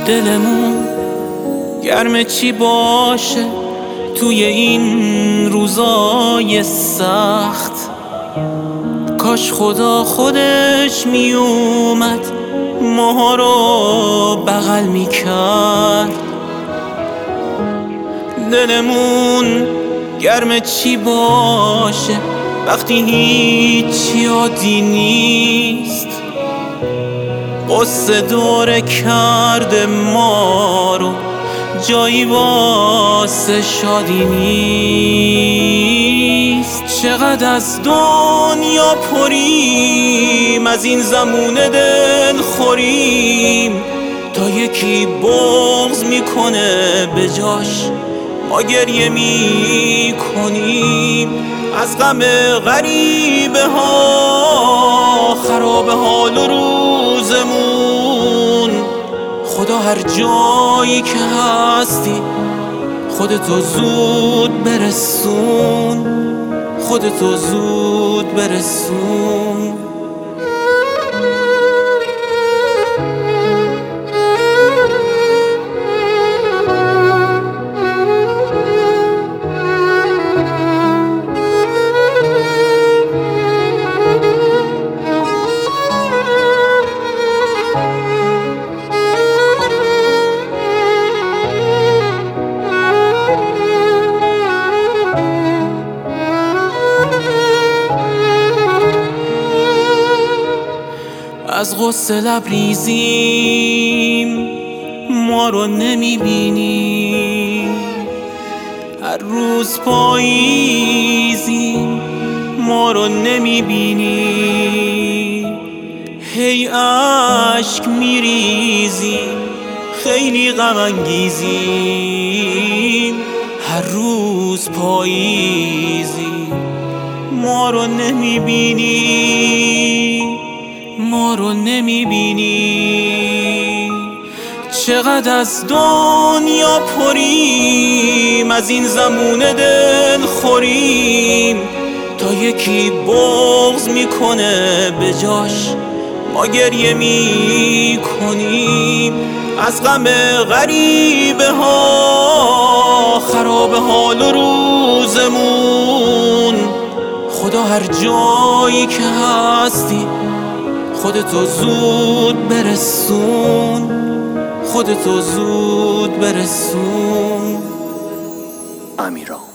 دلمون گرم چی باشه توی این روزای سخت. کاش خدا خودش می اومد ماها رو بغل می کرد. دلمون گرم چی باشه وقتی هیچ یادی نیست. قصه دور کرده ما رو جایی واسه شادی نیست. چقدر از دنیا پریم، از این زمونه دل خوریم، تا یکی بغض میکنه به جاش ما گریه میکنیم. از غم غریبه ها خراب حال و روزمون. خدا هر جایی که هستی خودتو زود برسون، خودتو زود برسون. از غصه لبریزیم ما رو نمیبینی، هر روز پاییزیم ما رو نمیبینی. هی عشق میریزیم خیلی غم انگیزیم، هر روز پاییزیم ما رو نمیبینی، ما رو نمیبینی. چقدر از دنیا پریم، از این زمونه دل خوریم، تا یکی بغض میکنه به جاش ما گریه میکنیم. از غم غریبه ها خراب حال و روزمون. خدا هر جایی که هستی خودتو زود برسون، خودتو زود برسون. امیرام.